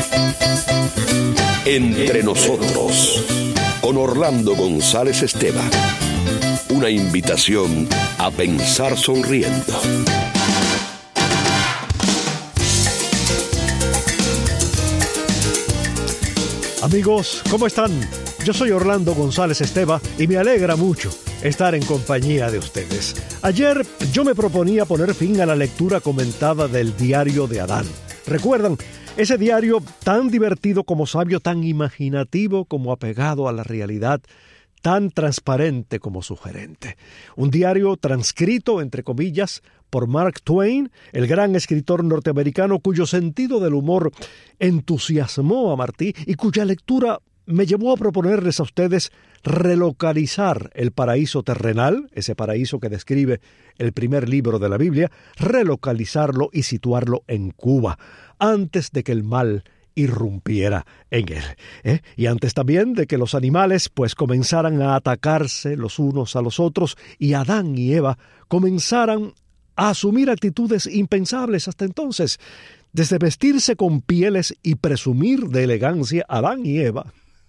Entre nosotros, con Orlando González Esteban. Una invitación a pensar sonriendo. Amigos, ¿cómo están? Yo soy Orlando González Esteban y me alegra mucho estar en compañía de ustedes. Ayer yo me proponía poner fin a la lectura comentada del diario de Adán. ¿Recuerdan? Ese diario tan divertido como sabio, tan imaginativo como apegado a la realidad, tan transparente como sugerente. Un diario transcrito, entre comillas, por Mark Twain, el gran escritor norteamericano cuyo sentido del humor entusiasmó a Martí y cuya lectura me llevó a proponerles a ustedes relocalizar el paraíso terrenal, ese paraíso que describe el primer libro de la Biblia, relocalizarlo y situarlo en Cuba, antes de que el mal irrumpiera en él. Y antes también de que los animales pues comenzaran a atacarse los unos a los otros y Adán y Eva comenzaran a asumir actitudes impensables hasta entonces, desde vestirse con pieles y presumir de elegancia, Adán y Eva,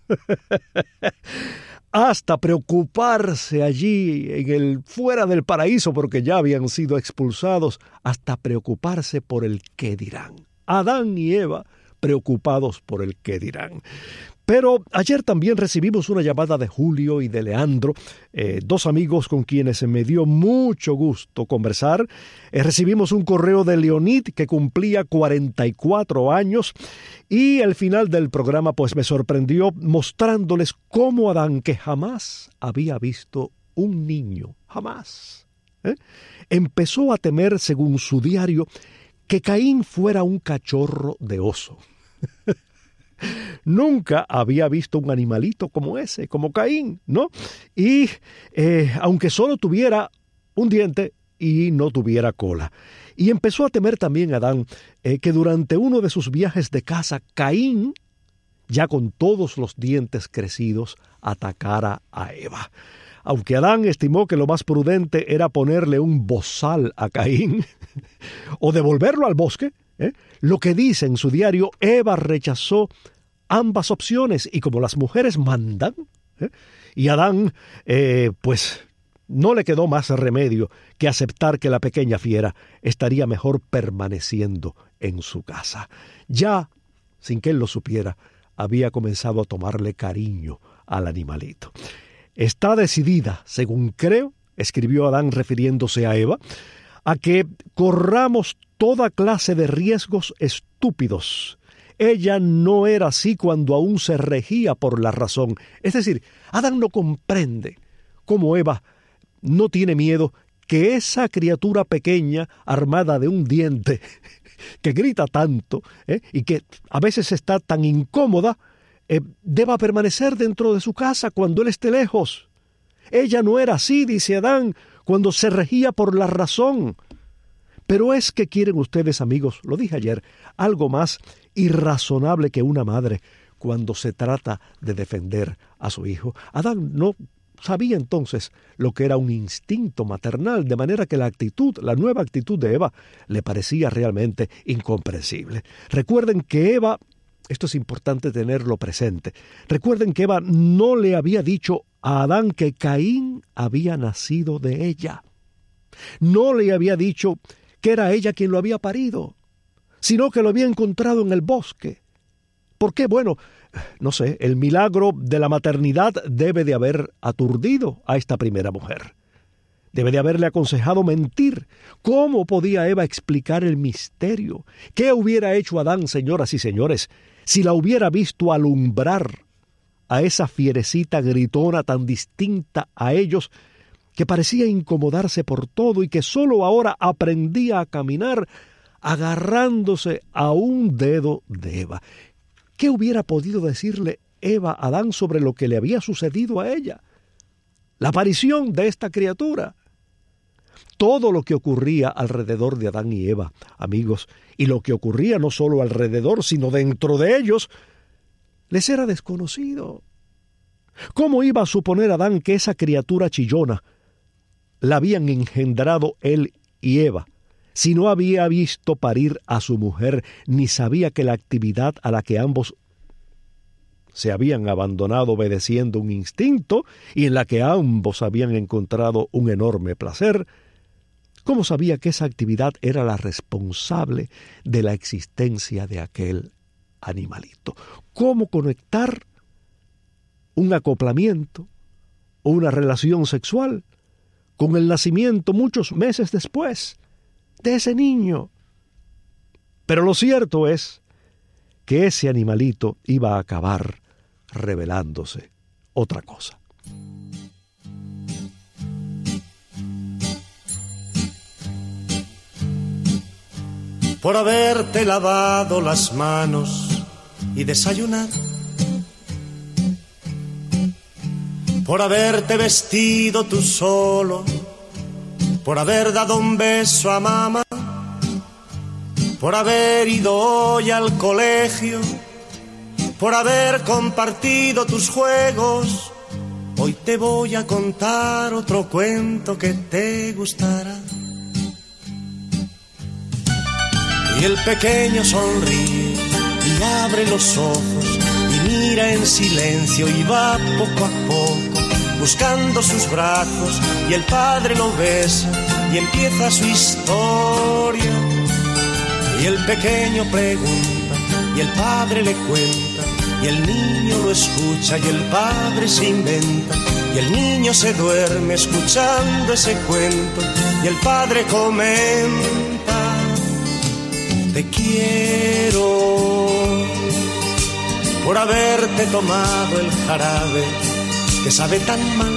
hasta preocuparse allí fuera del paraíso porque ya habían sido expulsados, hasta preocuparse por el qué dirán. Adán y Eva preocupados por el qué dirán. Pero ayer también recibimos una llamada de Julio y de Leandro, dos amigos con quienes me dio mucho gusto conversar. Recibimos un correo de Leonid que cumplía 44 años y al final del programa pues me sorprendió mostrándoles cómo Adán, que jamás había visto un niño, jamás, empezó a temer, según su diario, que Caín fuera un cachorro de oso. Nunca había visto un animalito como ese, como Caín, ¿no? Y aunque solo tuviera un diente y no tuviera cola. Y empezó a temer también Adán que durante uno de sus viajes de caza, Caín, ya con todos los dientes crecidos, atacara a Eva. Aunque Adán estimó que lo más prudente era ponerle un bozal a Caín o devolverlo al bosque, lo que dice en su diario, Eva rechazó ambas opciones y como las mujeres mandan, y Adán, pues no le quedó más remedio que aceptar que la pequeña fiera estaría mejor permaneciendo en su casa. Ya, sin que él lo supiera, había comenzado a tomarle cariño al animalito. Está decidida, según creo, escribió Adán refiriéndose a Eva, a que corramos toda clase de riesgos estúpidos. Ella no era así cuando aún se regía por la razón. Es decir, Adán no comprende cómo Eva no tiene miedo que esa criatura pequeña, armada de un diente, que grita tanto y que a veces está tan incómoda, deba permanecer dentro de su casa cuando él esté lejos. Ella no era así, dice Adán, cuando se regía por la razón. Pero es que quieren ustedes, amigos, lo dije ayer, algo más irrazonable que una madre cuando se trata de defender a su hijo. Adán no sabía entonces lo que era un instinto maternal, de manera que la nueva actitud de Eva le parecía realmente incomprensible. Recuerden que Eva, esto es importante tenerlo presente, recuerden que Eva no le había dicho a Adán que Caín había nacido de ella. No le había dicho que era ella quien lo había parido, sino que lo había encontrado en el bosque. ¿Por qué? Bueno, no sé, el milagro de la maternidad debe de haber aturdido a esta primera mujer. Debe de haberle aconsejado mentir. ¿Cómo podía Eva explicar el misterio? ¿Qué hubiera hecho Adán, señoras y señores, si la hubiera visto alumbrar a esa fierecita gritona tan distinta a ellos, que parecía incomodarse por todo y que solo ahora aprendía a caminar agarrándose a un dedo de Eva? ¿Qué hubiera podido decirle Eva a Adán sobre lo que le había sucedido a ella? La aparición de esta criatura. Todo lo que ocurría alrededor de Adán y Eva, amigos, y lo que ocurría no solo alrededor, sino dentro de ellos, les era desconocido. ¿Cómo iba a suponer Adán que esa criatura chillona la habían engendrado él y Eva, si no había visto parir a su mujer, ni sabía que la actividad a la que ambos se habían abandonado obedeciendo un instinto y en la que ambos habían encontrado un enorme placer, ¿cómo sabía que esa actividad era la responsable de la existencia de aquel animalito? ¿Cómo conectar un acoplamiento o una relación sexual con el nacimiento muchos meses después de ese niño? Pero lo cierto es que ese animalito iba a acabar revelándose otra cosa. Por haberte lavado las manos y desayunar, por haberte vestido tú solo, por haber dado un beso a mamá, por haber ido hoy al colegio, por haber compartido tus juegos, hoy te voy a contar otro cuento que te gustará. Y el pequeño sonríe y abre los ojos y mira en silencio y va poco a poco buscando sus brazos, y el padre lo besa y empieza su historia. Y el pequeño pregunta y el padre le cuenta, y el niño lo escucha y el padre se inventa, y el niño se duerme escuchando ese cuento, y el padre comenta: te quiero por haberte tomado el jarabe que sabe tan mal,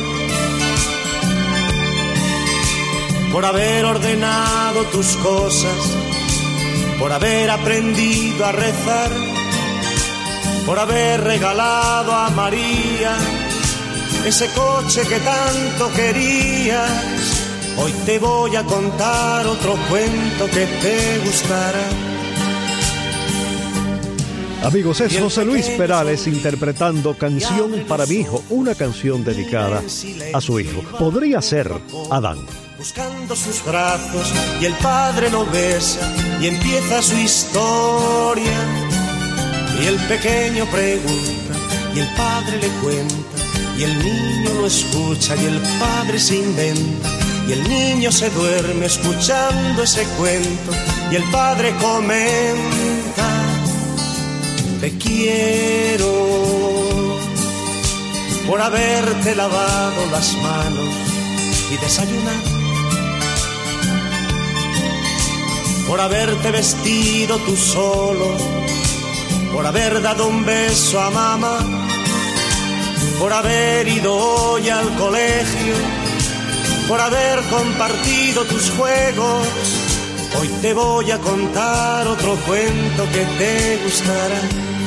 por haber ordenado tus cosas, por haber aprendido a rezar, por haber regalado a María ese coche que tanto querías. Hoy te voy a contar otro cuento que te gustará. Amigos, es José Luis Perales interpretando Canción para mi hijo, una canción dedicada a su hijo. Podría ser Adán. Buscando sus brazos y el padre lo besa y empieza su historia. Y el pequeño pregunta y el padre le cuenta, y el niño lo escucha y el padre se inventa, y el niño se duerme escuchando ese cuento, y el padre comenta: te quiero por haberte lavado las manos y desayunar, por haberte vestido tú solo, por haber dado un beso a mamá, por haber ido hoy al colegio, por haber compartido tus juegos. Hoy te voy a contar otro cuento que te gustará.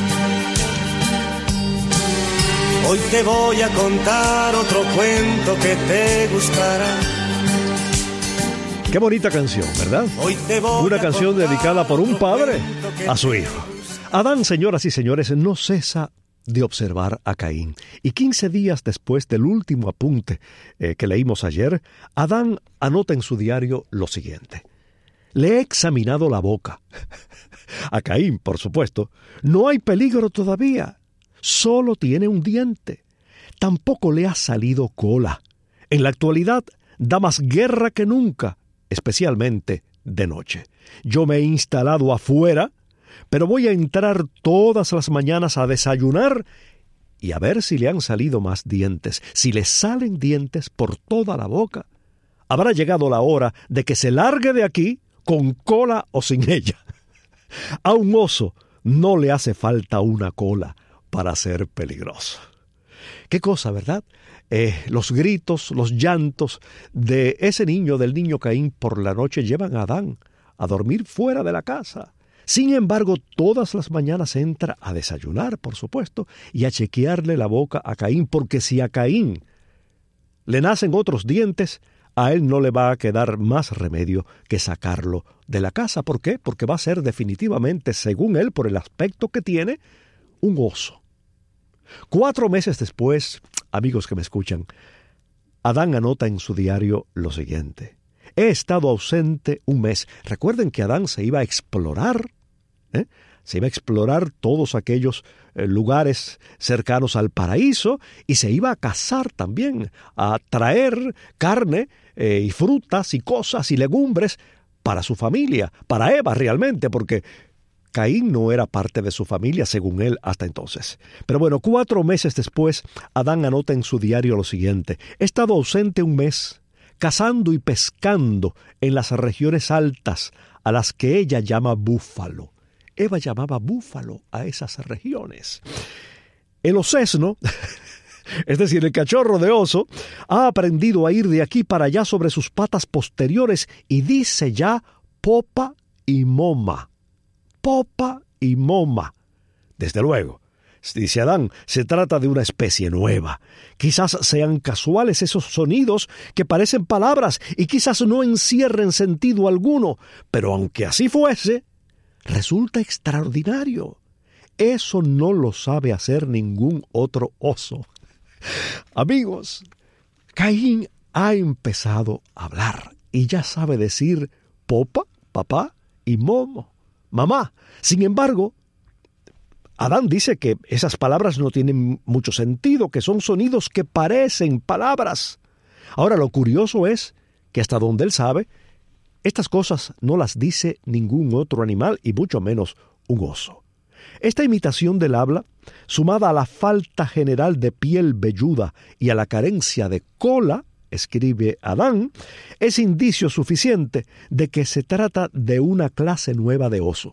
Hoy te voy a contar otro cuento que te gustará. Qué bonita canción, ¿verdad? Una canción dedicada por un padre a su hijo. Adán, señoras y señores, no cesa de observar a Caín. Y 15 días después del último apunte que leímos ayer, Adán anota en su diario lo siguiente: le he examinado la boca. A Caín, por supuesto, no hay peligro todavía. Solo tiene un diente. Tampoco le ha salido cola. En la actualidad da más guerra que nunca, especialmente de noche. Yo me he instalado afuera, pero voy a entrar todas las mañanas a desayunar y a ver si le han salido más dientes. Si le salen dientes por toda la boca, habrá llegado la hora de que se largue de aquí con cola o sin ella. A un oso no le hace falta una cola para ser peligroso. Qué cosa, ¿verdad? Los gritos, los llantos de ese niño, del niño Caín, por la noche llevan a Adán a dormir fuera de la casa. Sin embargo, todas las mañanas entra a desayunar, por supuesto, y a chequearle la boca a Caín, porque si a Caín le nacen otros dientes, a él no le va a quedar más remedio que sacarlo de la casa. ¿Por qué? Porque va a ser definitivamente, según él, por el aspecto que tiene, un oso. 4 meses después, amigos que me escuchan, Adán anota en su diario lo siguiente: he estado ausente un mes. Recuerden que Adán se iba a explorar, se iba a explorar todos aquellos lugares cercanos al paraíso y se iba a cazar también, a traer carne y frutas y cosas y legumbres para su familia, para Eva realmente, porque Caín no era parte de su familia, según él, hasta entonces. Pero bueno, 4 meses después, Adán anota en su diario lo siguiente: he estado ausente un mes, cazando y pescando en las regiones altas, a las que ella llama búfalo. Eva llamaba búfalo a esas regiones. El osesno, es decir, el cachorro de oso, ha aprendido a ir de aquí para allá sobre sus patas posteriores y dice ya popa y moma. Popa y moma. Desde luego, dice Adán, se trata de una especie nueva. Quizás sean casuales esos sonidos que parecen palabras y quizás no encierren sentido alguno, pero aunque así fuese, resulta extraordinario. Eso no lo sabe hacer ningún otro oso. Amigos, Caín ha empezado a hablar y ya sabe decir popa, papá y momo, mamá. Sin embargo, Adán dice que esas palabras no tienen mucho sentido, que son sonidos que parecen palabras. Ahora, lo curioso es que hasta donde él sabe, estas cosas no las dice ningún otro animal y mucho menos un oso. Esta imitación del habla, sumada a la falta general de piel velluda y a la carencia de cola, escribe Adán, es indicio suficiente de que se trata de una clase nueva de oso.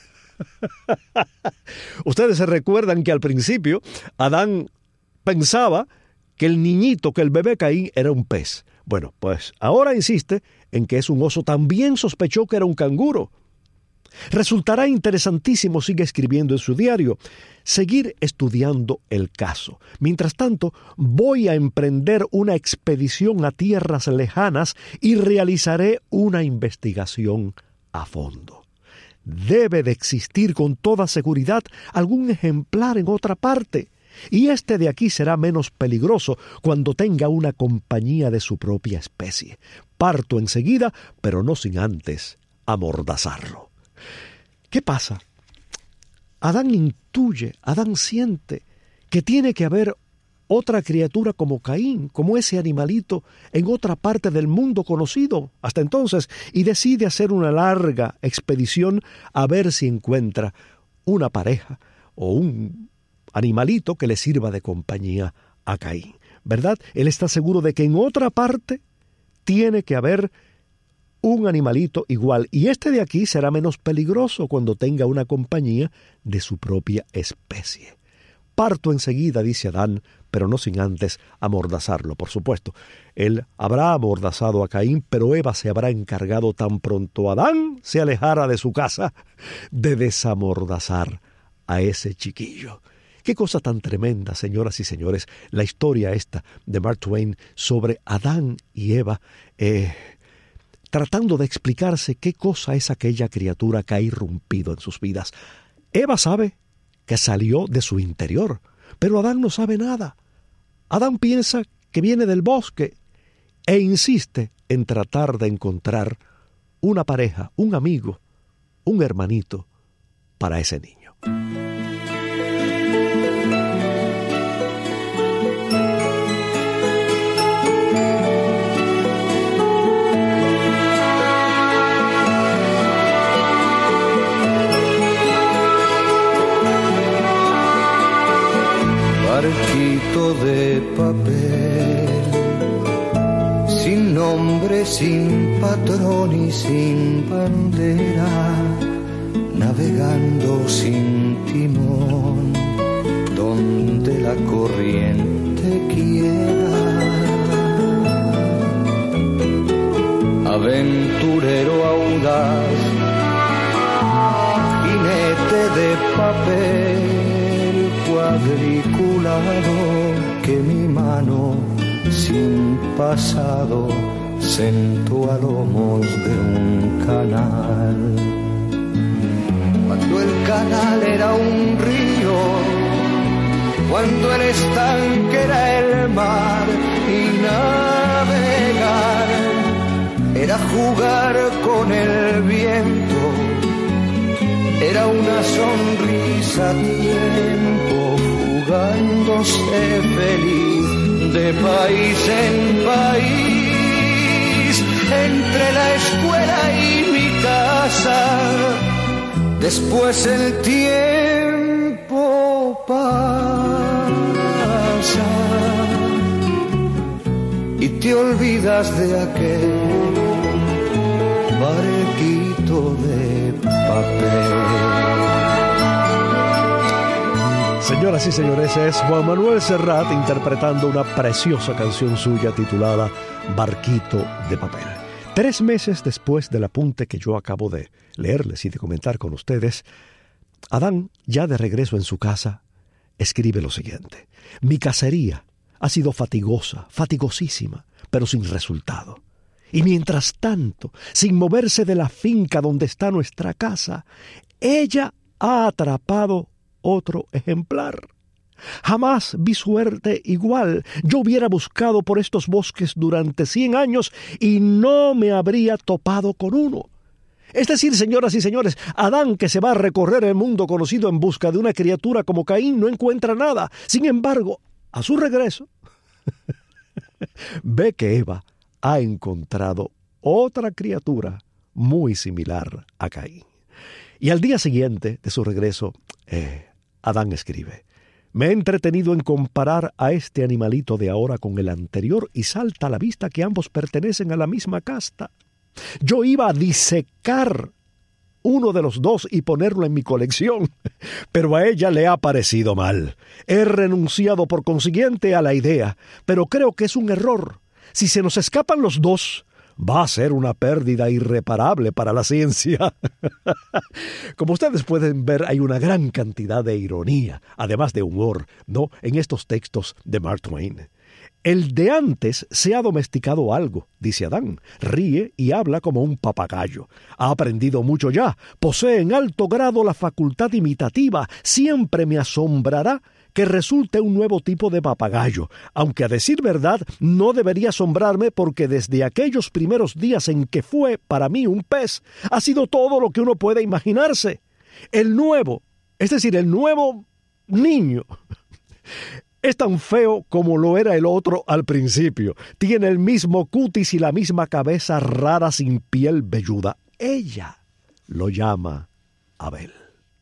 Ustedes se recuerdan que al principio Adán pensaba que el niñito, que el bebé Caín era un pez. Bueno, pues ahora insiste en que es un oso. También sospechó que era un canguro. Resultará interesantísimo, sigue escribiendo en su diario, seguir estudiando el caso. Mientras tanto, voy a emprender una expedición a tierras lejanas y realizaré una investigación a fondo. Debe de existir con toda seguridad algún ejemplar en otra parte, y este de aquí será menos peligroso cuando tenga una compañía de su propia especie. Parto enseguida, pero no sin antes amordazarlo. ¿Qué pasa? Adán intuye, Adán siente que tiene que haber otra criatura como Caín, como ese animalito, en otra parte del mundo conocido hasta entonces, y decide hacer una larga expedición a ver si encuentra una pareja o un animalito que le sirva de compañía a Caín. ¿Verdad? Él está seguro de que en otra parte tiene que haber un animalito igual, y este de aquí será menos peligroso cuando tenga una compañía de su propia especie. Parto enseguida, dice Adán, pero no sin antes amordazarlo, por supuesto. Él habrá amordazado a Caín, pero Eva se habrá encargado tan pronto Adán se alejara de su casa de desamordazar a ese chiquillo. Qué cosa tan tremenda, señoras y señores, la historia esta de Mark Twain sobre Adán y Eva, tratando de explicarse qué cosa es aquella criatura que ha irrumpido en sus vidas. Eva sabe que salió de su interior, pero Adán no sabe nada. Adán piensa que viene del bosque e insiste en tratar de encontrar una pareja, un amigo, un hermanito para ese niño. Barquito de papel, sin nombre, sin patrón y sin bandera, navegando sin timón, donde la corriente quiera. Aventurero audaz, jinete de papel, cuadriculado, que mi mano sin pasado sentó a lomos de un canal. Cuando el canal era un río, cuando el estanque era el mar, y navegar era jugar con el viento. Era una sonrisa a tiempo, jugándose feliz de país en país, entre la escuela y mi casa. Después el tiempo pasa y te olvidas de aquel barquito de papel. Señoras y señores, es Juan Manuel Serrat interpretando una preciosa canción suya titulada Barquito de Papel. 3 meses después del apunte que yo acabo de leerles y de comentar con ustedes, Adán, ya de regreso en su casa, escribe lo siguiente: mi cacería ha sido fatigosísima, pero sin resultado. Y mientras tanto, sin moverse de la finca donde está nuestra casa, ella ha atrapado otro ejemplar. Jamás vi suerte igual. Yo hubiera buscado por estos bosques durante 100 años y no me habría topado con uno. Es decir, señoras y señores, Adán, que se va a recorrer el mundo conocido en busca de una criatura como Caín, no encuentra nada. Sin embargo, a su regreso, ve que Eva ha encontrado otra criatura muy similar a Caín. Y al día siguiente de su regreso, Adán escribe: me he entretenido en comparar a este animalito de ahora con el anterior y salta a la vista que ambos pertenecen a la misma casta. Yo iba a disecar uno de los dos y ponerlo en mi colección, pero a ella le ha parecido mal. He renunciado por consiguiente a la idea, pero creo que es un error. Si se nos escapan los dos, va a ser una pérdida irreparable para la ciencia. Como ustedes pueden ver, hay una gran cantidad de ironía, además de humor, ¿no?, en estos textos de Mark Twain. El de antes se ha domesticado algo, dice Adán. Ríe y habla como un papagayo. Ha aprendido mucho ya. Posee en alto grado la facultad imitativa. Siempre me asombrará que resulte un nuevo tipo de papagayo, aunque a decir verdad no debería asombrarme porque desde aquellos primeros días en que fue para mí un pez, ha sido todo lo que uno puede imaginarse. El nuevo, es decir, el nuevo niño, es tan feo como lo era el otro al principio. Tiene el mismo cutis y la misma cabeza rara sin piel velluda. Ella lo llama Abel.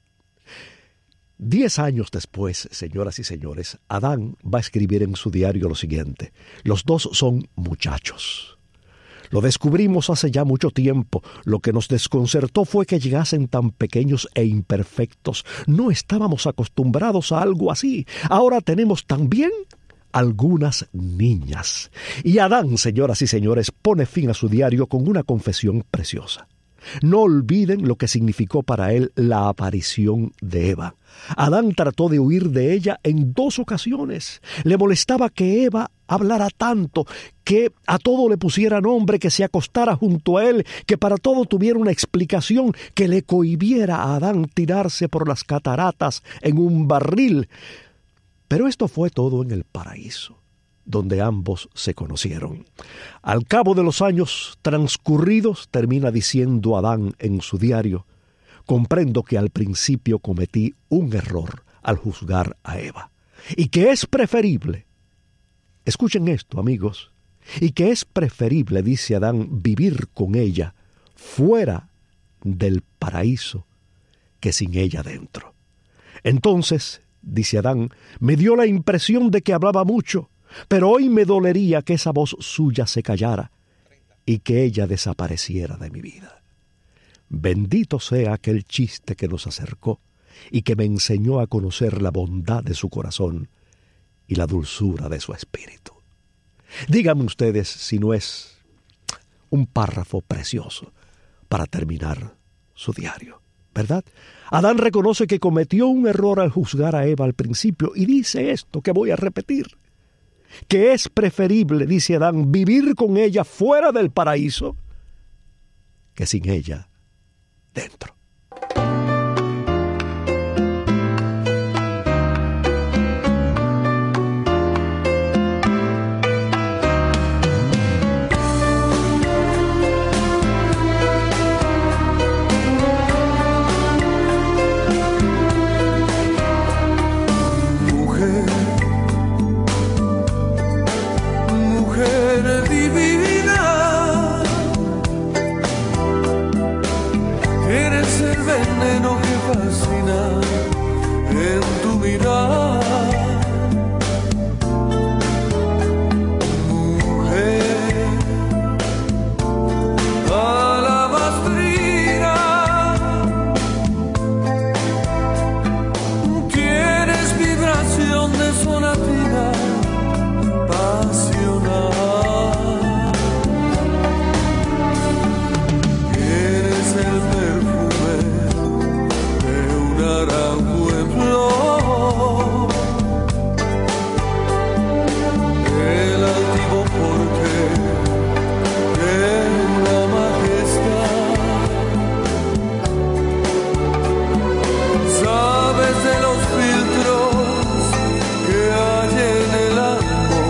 10 años después, señoras y señores, Adán va a escribir en su diario lo siguiente: los dos son muchachos. Lo descubrimos hace ya mucho tiempo. Lo que nos desconcertó fue que llegasen tan pequeños e imperfectos. No estábamos acostumbrados a algo así. Ahora tenemos también algunas niñas. Y Adán, señoras y señores, pone fin a su diario con una confesión preciosa. No olviden lo que significó para él la aparición de Eva. Adán trató de huir de ella en 2 ocasiones. Le molestaba que Eva hablara tanto, que a todo le pusiera nombre, que se acostara junto a él, que para todo tuviera una explicación, que le cohibiera a Adán tirarse por las cataratas en un barril. Pero esto fue todo en el paraíso, donde ambos se conocieron. Al cabo de los años transcurridos, termina diciendo Adán en su diario: comprendo que al principio cometí un error al juzgar a Eva, y que es preferible, escuchen esto, amigos, y que es preferible, dice Adán, vivir con ella fuera del paraíso que sin ella dentro. Entonces, dice Adán, me dio la impresión de que hablaba mucho, pero hoy me dolería que esa voz suya se callara y que ella desapareciera de mi vida. Bendito sea aquel chiste que nos acercó y que me enseñó a conocer la bondad de su corazón y la dulzura de su espíritu. Díganme ustedes si no es un párrafo precioso para terminar su diario, ¿verdad? Adán reconoce que cometió un error al juzgar a Eva al principio y dice esto que voy a repetir: que es preferible, dice Adán, vivir con ella fuera del paraíso que sin ella dentro. sonatina pasional. Eres el perfume de un naranjo en flor, el altivo porte de una majestad. Sabes de los filtros que hay en el amor,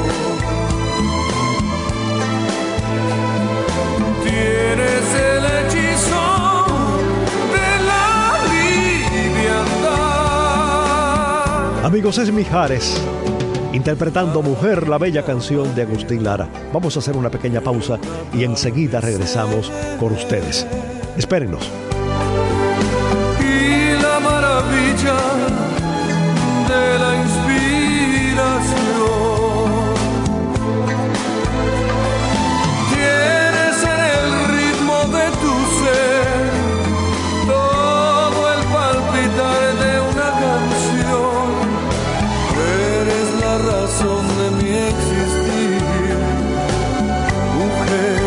tienes el hechizo de la liviandad. Amigos, es Mijares interpretando Mujer, la bella canción de Agustín Lara. Vamos a hacer una pequeña pausa y enseguida regresamos con ustedes. Espérennos. Y la maravilla de la inspiración tienes en el ritmo de tu ser todo el palpitar de una canción. Eres la razón de mi existir, mujer.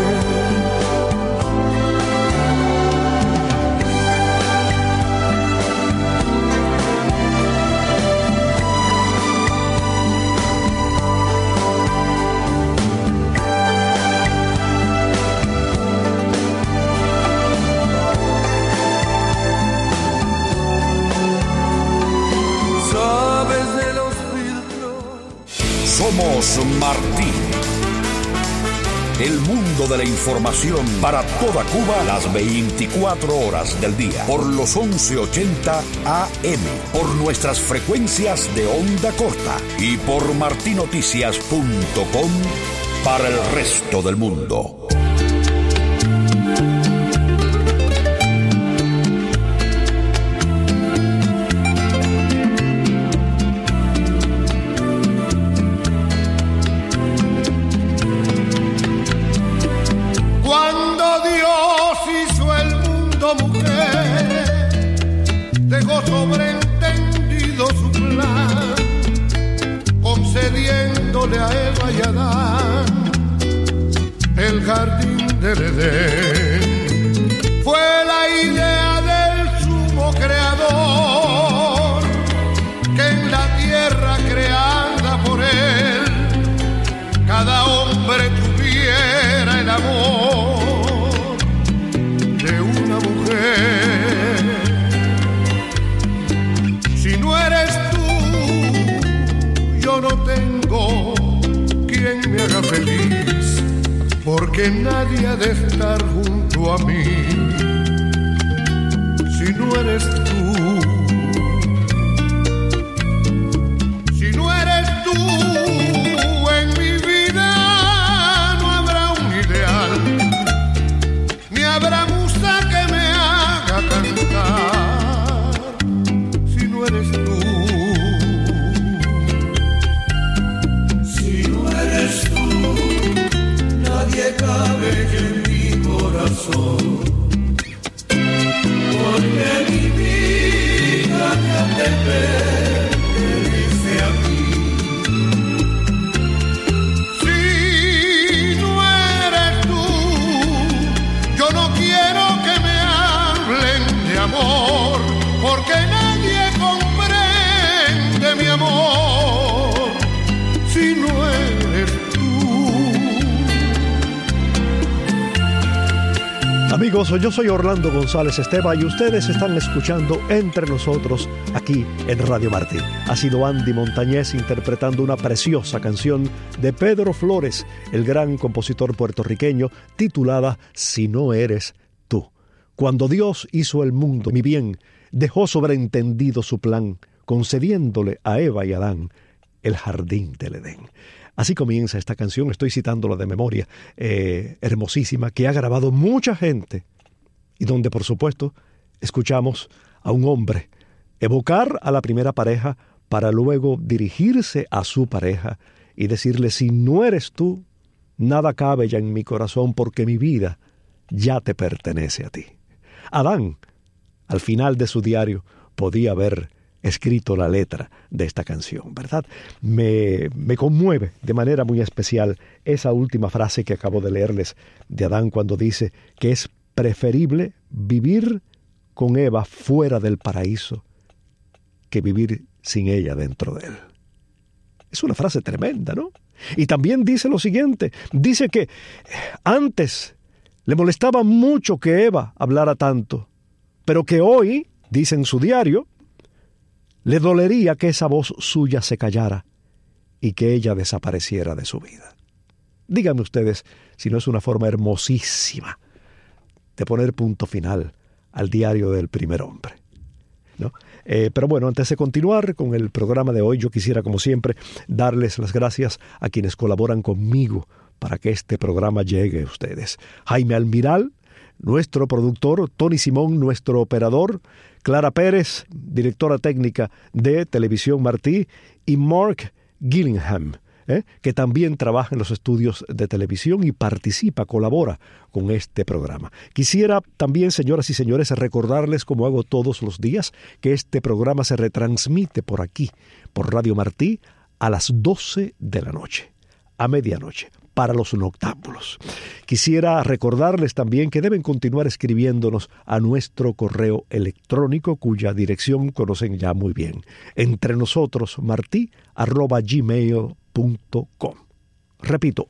Sabes de los filtros. Somos Martín. El mundo de la información para toda Cuba las 24 horas del día. Por los 1180 AM. Por nuestras frecuencias de onda corta. Y por martinoticias.com para el resto del mundo. Cuando Dios hizo el mundo, mujer, dejó sobreentendido su plan, concediéndole a Eva y Adán el jardín del Edén. Fue la idea del sumo creador, que en la tierra creada por él, cada hombre tuviera el amor de una mujer. Si no eres tú, yo no tengo quien me haga feliz, porque nadie ha de estar junto a mí. Si no eres tú, si no eres tú, en mi vida no habrá un ideal, ni habrá musa que me haga cantar. Si no eres tú, si no eres tú, nadie cabe en mi corazón, porque mi vida me ha de pertenece a ti. Si no eres tú, yo no quiero que me hablen de amor, porque nadie comprende mi amor. Si no eres tú. Amigos, yo soy Orlando González Esteva y ustedes están escuchando Entre Nosotros aquí en Radio Martín. Ha sido Andy Montañez interpretando una preciosa canción de Pedro Flores, el gran compositor puertorriqueño, titulada Si no eres tú. Cuando Dios hizo el mundo, mi bien, dejó sobreentendido su plan, concediéndole a Eva y Adán el jardín del Edén. Así comienza esta canción, estoy citándola de memoria, hermosísima, que ha grabado mucha gente y donde, por supuesto, escuchamos a un hombre evocar a la primera pareja para luego dirigirse a su pareja y decirle: si no eres tú, nada cabe ya en mi corazón, porque mi vida ya te pertenece a ti. Adán, al final de su diario, podía ver escrito la letra de esta canción, ¿verdad? Me conmueve de manera muy especial esa última frase que acabo de leerles de Adán cuando dice que es preferible vivir con Eva fuera del paraíso que vivir sin ella dentro de él. Es una frase tremenda, ¿no? Y también dice lo siguiente, dice que antes le molestaba mucho que Eva hablara tanto, pero que hoy, dice en su diario, le dolería que esa voz suya se callara y que ella desapareciera de su vida. Díganme ustedes si no es una forma hermosísima de poner punto final al diario del primer hombre, ¿no? Pero bueno, antes de continuar con el programa de hoy, yo quisiera, como siempre, darles las gracias a quienes colaboran conmigo para que este programa llegue a ustedes. Jaime Almiral, nuestro productor, Tony Simón, nuestro operador, Clara Pérez, directora técnica de Televisión Martí, y Mark Gillingham, que también trabaja en los estudios de televisión y participa, colabora con este programa. Quisiera también, señoras y señores, recordarles, como hago todos los días, que este programa se retransmite por aquí, por Radio Martí, a las 12 de la noche, a medianoche, para los noctámbulos. Quisiera recordarles también que deben continuar escribiéndonos a nuestro correo electrónico, cuya dirección conocen ya muy bien, entrenosotros@gmail.com. Repito,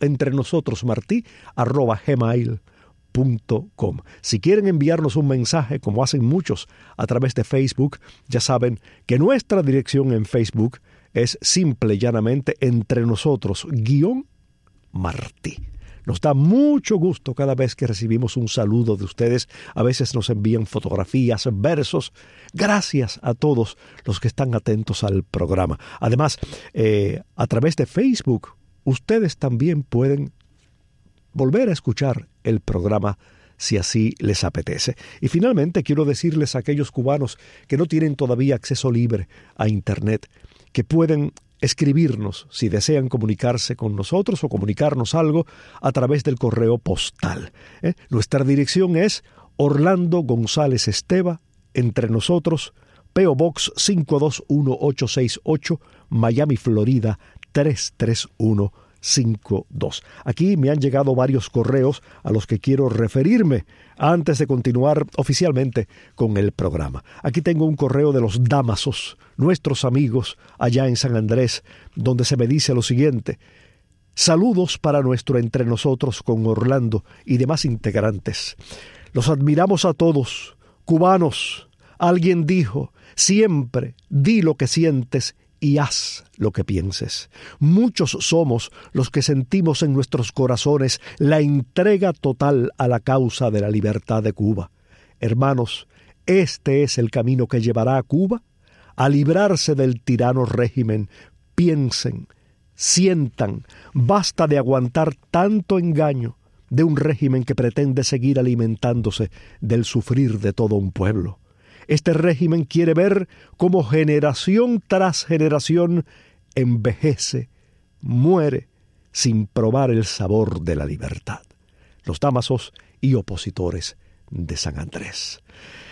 entrenosotros@gmail.com. Si quieren enviarnos un mensaje, como hacen muchos a través de Facebook, ya saben que nuestra dirección en Facebook es simple y llanamente entrenosotros_Martí. Nos da mucho gusto cada vez que recibimos un saludo de ustedes. A veces nos envían fotografías, versos. Gracias a todos los que están atentos al programa. Además, a través de Facebook, ustedes también pueden volver a escuchar el programa si así les apetece. Y finalmente quiero decirles a aquellos cubanos que no tienen todavía acceso libre a Internet, que pueden escribirnos si desean comunicarse con nosotros o comunicarnos algo a través del correo postal. Nuestra dirección es Orlando González Esteva, Entre Nosotros, P.O. Box 521868, Miami, Florida 33152. Aquí me han llegado varios correos a los que quiero referirme antes de continuar oficialmente con el programa. Aquí tengo un correo de los Damasos, nuestros amigos allá en San Andrés, donde se me dice lo siguiente: saludos para nuestro Entre Nosotros con Orlando y demás integrantes. Los admiramos a todos, cubanos. Alguien dijo, siempre di lo que sientes y haz lo que pienses. Muchos somos los que sentimos en nuestros corazones la entrega total a la causa de la libertad de Cuba. Hermanos, este es el camino que llevará a Cuba a librarse del tirano régimen. Piensen, sientan, basta de aguantar tanto engaño de un régimen que pretende seguir alimentándose del sufrir de todo un pueblo. Este régimen quiere ver cómo generación tras generación envejece, muere, sin probar el sabor de la libertad. Los Damasos y opositores de San Andrés.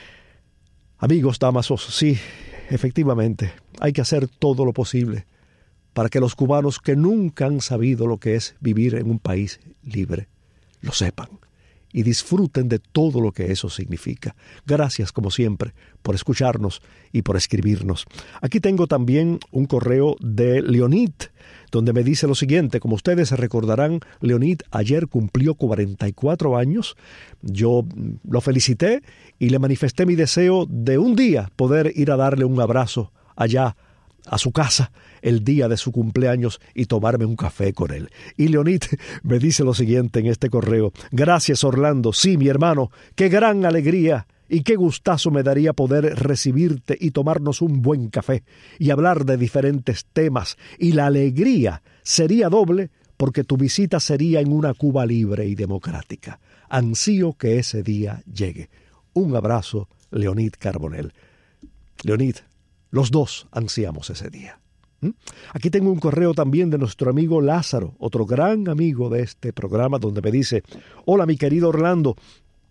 Amigos Damasos, sí, efectivamente, hay que hacer todo lo posible para que los cubanos que nunca han sabido lo que es vivir en un país libre, lo sepan y disfruten de todo lo que eso significa. Gracias, como siempre, por escucharnos y por escribirnos. Aquí tengo también un correo de Leonid, donde me dice lo siguiente: como ustedes recordarán, Leonid ayer cumplió 44 años. Yo lo felicité y le manifesté mi deseo de un día poder ir a darle un abrazo allá a su casa el día de su cumpleaños y tomarme un café con él. Y Leonid me dice lo siguiente en este correo: gracias, Orlando, sí, mi hermano, qué gran alegría y qué gustazo me daría poder recibirte y tomarnos un buen café y hablar de diferentes temas, y la alegría sería doble porque tu visita sería en una Cuba libre y democrática. Ansío que ese día llegue. Un abrazo, Leonid Carbonell. Leonid, los dos ansiamos ese día. Aquí tengo un correo también de nuestro amigo Lázaro, otro gran amigo de este programa, donde me dice: hola, mi querido Orlando,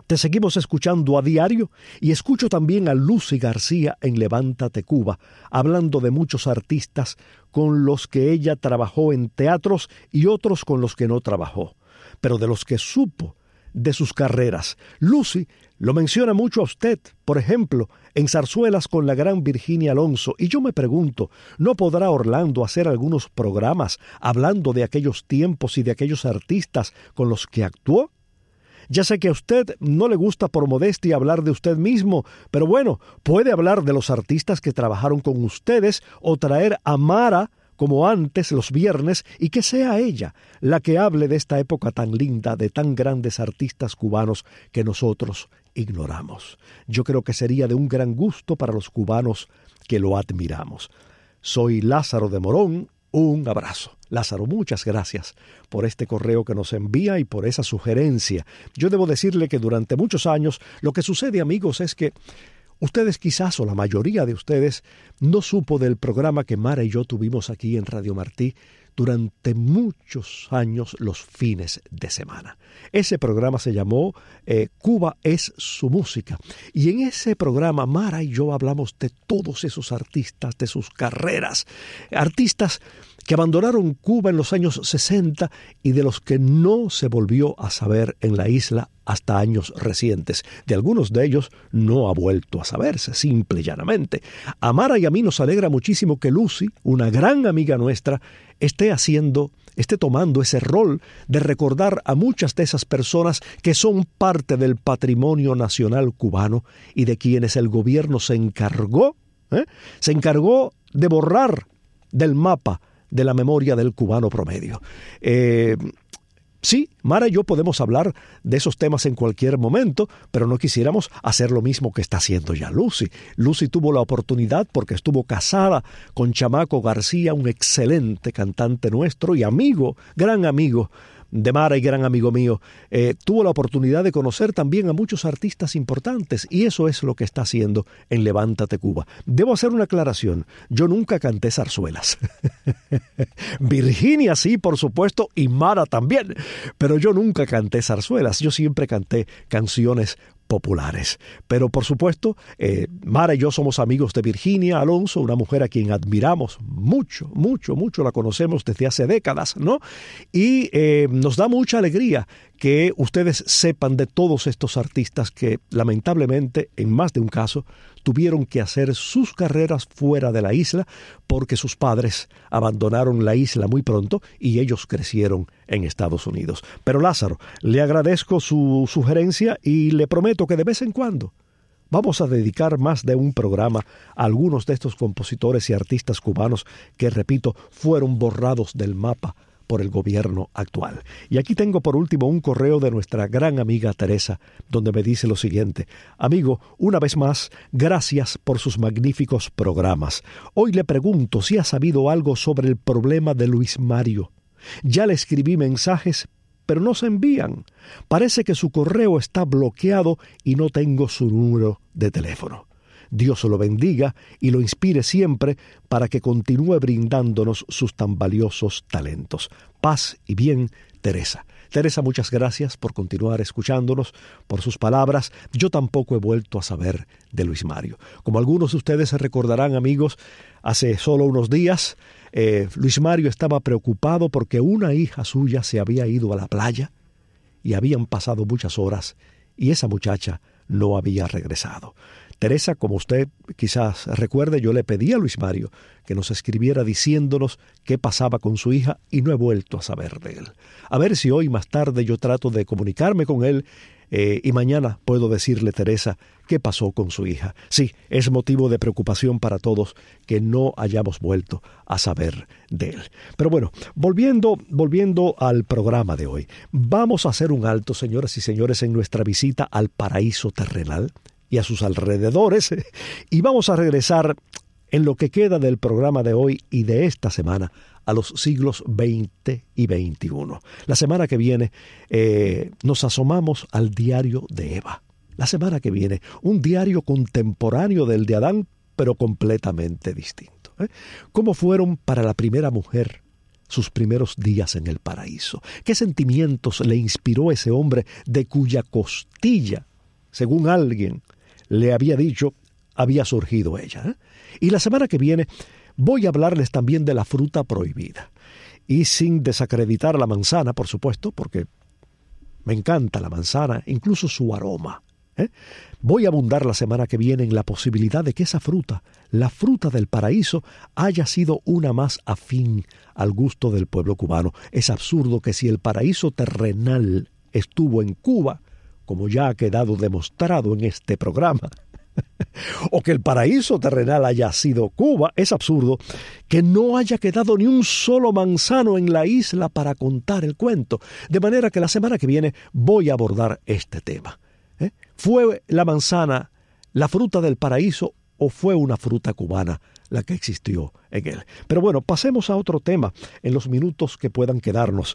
Te seguimos escuchando a diario y escucho también a Lucy García en Levántate Cuba, hablando de muchos artistas con los que ella trabajó en teatros y otros con los que no trabajó, pero de los que supo de sus carreras. Lucy lo menciona mucho a usted, por ejemplo, en zarzuelas con la gran Virginia Alonso, y yo me pregunto, ¿no podrá Orlando hacer algunos programas hablando de aquellos tiempos y de aquellos artistas con los que actuó? Ya sé que a usted no le gusta por modestia hablar de usted mismo, pero bueno, puede hablar de los artistas que trabajaron con ustedes o traer a Mara como antes los viernes y que sea ella la que hable de esta época tan linda, de tan grandes artistas cubanos que nosotros ignoramos. Yo creo que sería de un gran gusto para los cubanos que lo admiramos. Soy Lázaro de Morón. Un abrazo. Lázaro, muchas gracias por este correo que nos envía y por esa sugerencia. Yo debo decirle que durante muchos años lo que sucede, amigos, es que ustedes quizás, o la mayoría de ustedes, no supo del programa que Mara y yo tuvimos aquí en Radio Martí durante muchos años los fines de semana. Ese programa se llamó Cuba es su música. Y en ese programa Mara y yo hablamos de todos esos artistas, de sus carreras. Artistas que abandonaron Cuba en los años 60 y de los que no se volvió a saber en la isla hasta años recientes. De algunos de ellos no ha vuelto a saberse, simple y llanamente. A Mara y a mí nos alegra muchísimo que Lucy, una gran amiga nuestra, esté tomando ese rol de recordar a muchas de esas personas que son parte del patrimonio nacional cubano y de quienes el gobierno se encargó de borrar del mapa de la memoria del cubano promedio. Sí, Mara y yo podemos hablar de esos temas en cualquier momento, pero no quisiéramos hacer lo mismo que está haciendo ya Lucy. Lucy tuvo la oportunidad porque estuvo casada con Chamaco García, un excelente cantante nuestro y amigo, gran amigo de Mara y gran amigo mío. Tuvo la oportunidad de conocer también a muchos artistas importantes y eso es lo que está haciendo en Levántate Cuba. Debo hacer una aclaración. Yo nunca canté zarzuelas. Virginia sí, por supuesto, y Mara también, pero yo nunca canté zarzuelas. Yo siempre canté canciones populares. Pero por supuesto, Mara y yo somos amigos de Virginia Alonso, una mujer a quien admiramos mucho, mucho, mucho, la conocemos desde hace décadas, ¿no? Y nos da mucha alegría que ustedes sepan de todos estos artistas que lamentablemente, en más de un caso, tuvieron que hacer sus carreras fuera de la isla porque sus padres abandonaron la isla muy pronto y ellos crecieron en Estados Unidos. Pero Lázaro, le agradezco su sugerencia y le prometo que de vez en cuando vamos a dedicar más de un programa a algunos de estos compositores y artistas cubanos que, repito, fueron borrados del mapa por el gobierno actual. Y aquí tengo por último un correo de nuestra gran amiga Teresa, donde me dice lo siguiente: amigo, una vez más, gracias por sus magníficos programas. Hoy le pregunto si ha sabido algo sobre el problema de Luis Mario. Ya le escribí mensajes, pero no se envían. Parece que su correo está bloqueado y no tengo su número de teléfono. Dios lo bendiga y lo inspire siempre para que continúe brindándonos sus tan valiosos talentos. Paz y bien, Teresa. Teresa, muchas gracias por continuar escuchándonos, por sus palabras. Yo tampoco he vuelto a saber de Luis Mario. Como algunos de ustedes se recordarán, amigos, hace solo unos días, Luis Mario estaba preocupado porque una hija suya se había ido a la playa y habían pasado muchas horas y esa muchacha no había regresado. Teresa, como usted quizás recuerde, yo le pedí a Luis Mario que nos escribiera diciéndonos qué pasaba con su hija y no he vuelto a saber de él. A ver si hoy más tarde yo trato de comunicarme con él y mañana puedo decirle, Teresa, qué pasó con su hija. Sí, es motivo de preocupación para todos que no hayamos vuelto a saber de él. Pero bueno, volviendo al programa de hoy, vamos a hacer un alto, señoras y señores, en nuestra visita al paraíso terrenal y a sus alrededores, y vamos a regresar en lo que queda del programa de hoy y de esta semana a los siglos XX y XXI. La semana que viene nos asomamos al diario de Eva. La semana que viene, un diario contemporáneo del de Adán, pero completamente distinto. ¿Cómo fueron para la primera mujer sus primeros días en el paraíso? ¿Qué sentimientos le inspiró ese hombre de cuya costilla según alguien le había dicho, había surgido ella. Y la semana que viene voy a hablarles también de la fruta prohibida. Y sin desacreditar a la manzana, por supuesto, porque me encanta la manzana, incluso su aroma. Voy a abundar la semana que viene en la posibilidad de que esa fruta, la fruta del paraíso, haya sido una más afín al gusto del pueblo cubano. Es absurdo que si el paraíso terrenal estuvo en Cuba, como ya ha quedado demostrado en este programa, o que el paraíso terrenal haya sido Cuba, es absurdo que no haya quedado ni un solo manzano en la isla para contar el cuento. De manera que la semana que viene voy a abordar este tema. ¿Fue la manzana la fruta del paraíso o fue una fruta cubana la que existió en él? Pero bueno, pasemos a otro tema en los minutos que puedan quedarnos.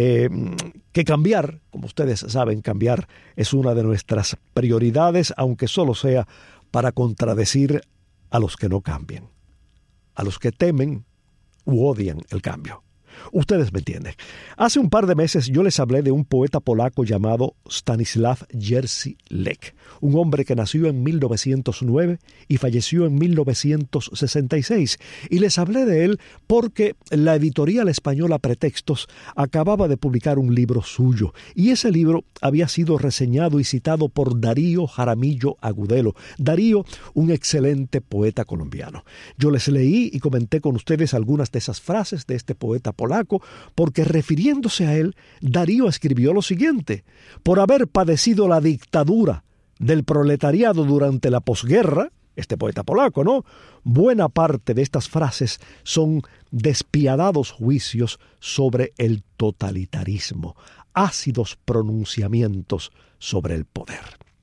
Que cambiar, como ustedes saben, cambiar es una de nuestras prioridades, aunque solo sea para contradecir a los que no cambien, a los que temen u odian el cambio. Ustedes me entienden. Hace un par de meses yo les hablé de un poeta polaco llamado Stanislaw Jerzy Lec, un hombre que nació en 1909 y falleció en 1966. Y les hablé de él porque la editorial española Pretextos acababa de publicar un libro suyo, y ese libro había sido reseñado y citado por Darío Jaramillo Agudelo. Darío, un excelente poeta colombiano. Yo les leí y comenté con ustedes algunas de esas frases de este poeta polaco, porque refiriéndose a él, Darío escribió lo siguiente: por haber padecido la dictadura del proletariado durante la posguerra, este poeta polaco, ¿no? Buena parte de estas frases son despiadados juicios sobre el totalitarismo, ácidos pronunciamientos sobre el poder.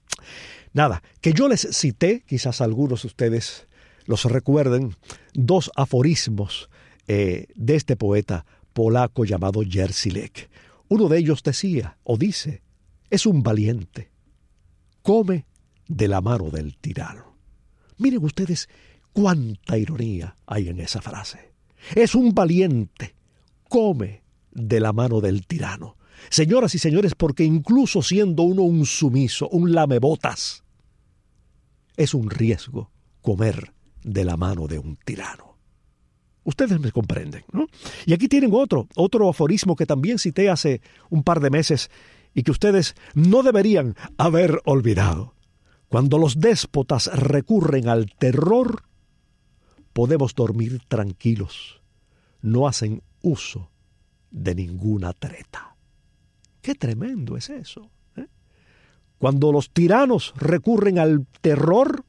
Nada, que yo les cité, quizás algunos de ustedes los recuerden, dos aforismos de este poeta polaco llamado Jerzy Lec. Uno de ellos decía, o dice, es un valiente, come de la mano del tirano. Miren ustedes cuánta ironía hay en esa frase. Es un valiente, come de la mano del tirano. Señoras y señores, porque incluso siendo uno un sumiso, un lamebotas, es un riesgo comer de la mano de un tirano. Ustedes me comprenden, ¿no? Y aquí tienen otro aforismo que también cité hace un par de meses y que ustedes no deberían haber olvidado. Cuando los déspotas recurren al terror, podemos dormir tranquilos. No hacen uso de ninguna treta. ¡Qué tremendo es eso! Cuando los tiranos recurren al terror,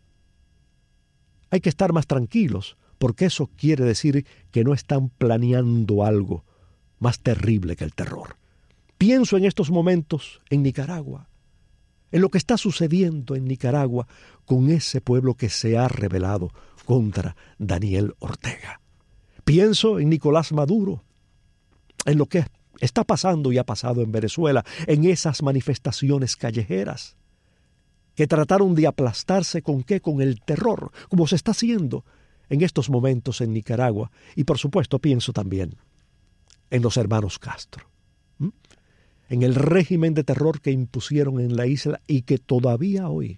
hay que estar más tranquilos, porque eso quiere decir que no están planeando algo más terrible que el terror. Pienso en estos momentos en Nicaragua, en lo que está sucediendo en Nicaragua con ese pueblo que se ha rebelado contra Daniel Ortega. Pienso en Nicolás Maduro, en lo que está pasando y ha pasado en Venezuela, en esas manifestaciones callejeras que trataron de aplastarse ¿con qué? Con el terror, como se está haciendo en estos momentos en Nicaragua. Y por supuesto pienso también en los hermanos Castro, en el régimen de terror que impusieron en la isla y que todavía hoy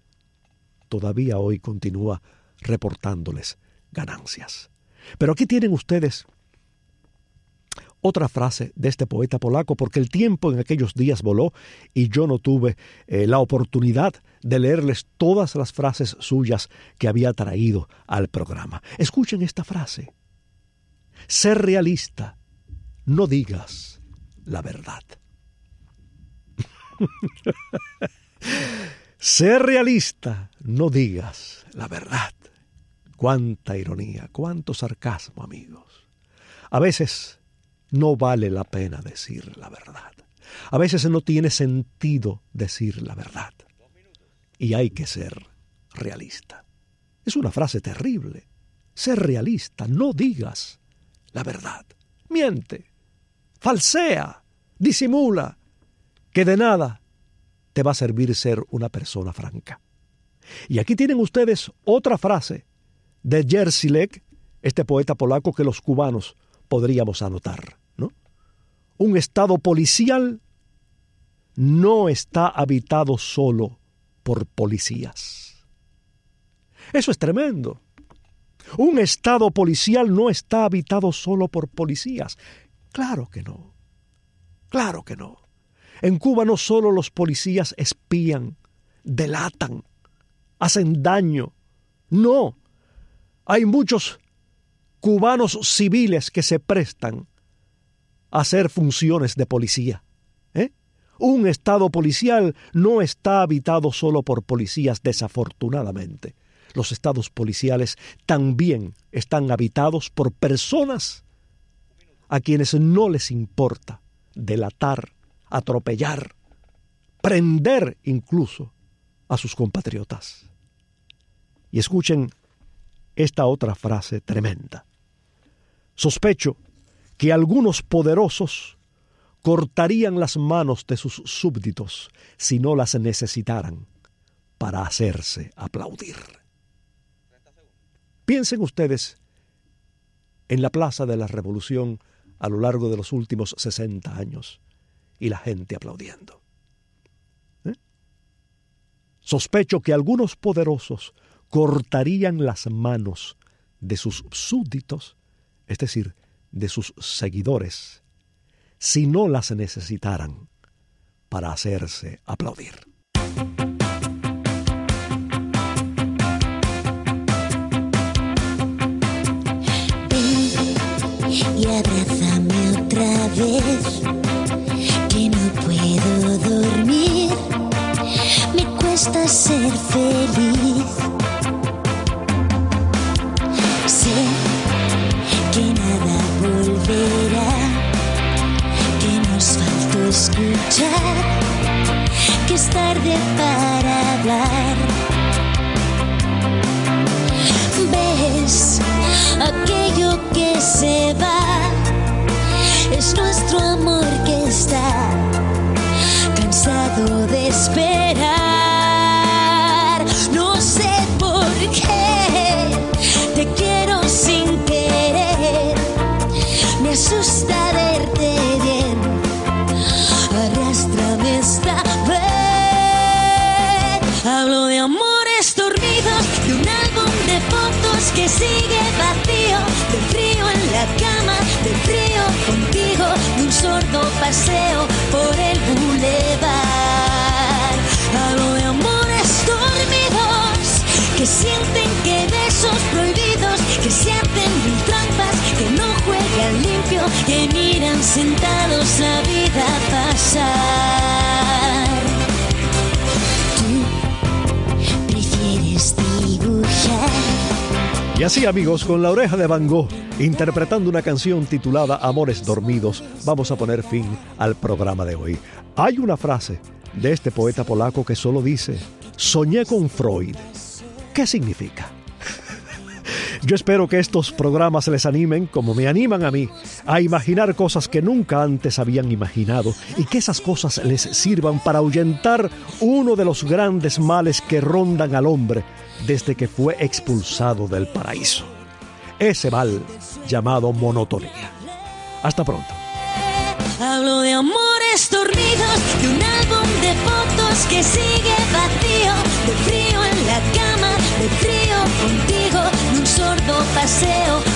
continúa reportándoles ganancias. Pero aquí tienen ustedes otra frase de este poeta polaco, porque el tiempo en aquellos días voló y yo no tuve la oportunidad de leerles todas las frases suyas que había traído al programa. Escuchen esta frase: sé realista, no digas la verdad. Sé realista, no digas la verdad. Cuánta ironía, cuánto sarcasmo, amigos. A veces no vale la pena decir la verdad. A veces no tiene sentido decir la verdad. Y hay que ser realista. Es una frase terrible. Ser realista, no digas la verdad. Miente, falsea, disimula, que de nada te va a servir ser una persona franca. Y aquí tienen ustedes otra frase de Jerzy Lec, este poeta polaco que los cubanos podríamos anotar, ¿no? Un estado policial no está habitado solo por policías. Eso es tremendo. Un estado policial no está habitado solo por policías. Claro que no. Claro que no. En Cuba no solo los policías espían, delatan, hacen daño. No. Hay muchos cubanos civiles que se prestan a hacer funciones de policía. Un estado policial no está habitado solo por policías, desafortunadamente. Los estados policiales también están habitados por personas a quienes no les importa delatar, atropellar, prender incluso a sus compatriotas. Y escuchen esta otra frase tremenda. Sospecho que algunos poderosos cortarían las manos de sus súbditos si no las necesitaran para hacerse aplaudir. Piensen ustedes en la Plaza de la Revolución a lo largo de los últimos 60 años y la gente aplaudiendo. Sospecho que algunos poderosos cortarían las manos de sus súbditos, es decir, de sus seguidores, si no las necesitaran para hacerse aplaudir. Y abrázame otra vez, que no puedo dormir, me cuesta ser feliz. Sé que nada volverá, que nos faltó escuchar, que es tarde para hablar. ¿Ves? Aquello que se va es nuestro amor que está cansado de esperar. No sé por qué te quiero sin querer, me asusta verte bien, arrástrame esta vez. Hablo de amores dormidos, de un álbum de fotos que sigue vacío, de frío en la cama, de frío contigo, de un sordo paseo por el bulevar. Hablo de amores dormidos que sienten que besos prohibidos, que se hacen mil trampas, que no juegan limpio, que miran sentados la vida pasar. Tú prefieres dibujar. Y así, amigos, con La Oreja de Van Gogh, interpretando una canción titulada Amores Dormidos, vamos a poner fin al programa de hoy. Hay una frase de este poeta polaco que solo dice: soñé con Freud. ¿Qué significa? Yo espero que estos programas les animen, como me animan a mí, a imaginar cosas que nunca antes habían imaginado, y que esas cosas les sirvan para ahuyentar uno de los grandes males que rondan al hombre desde que fue expulsado del paraíso. Ese mal llamado monotonía. Hasta pronto. Hablo de amores dormidos, de un álbum de fotos que sigue vacío, de frío en la cama, de frío contigo, de un sordo paseo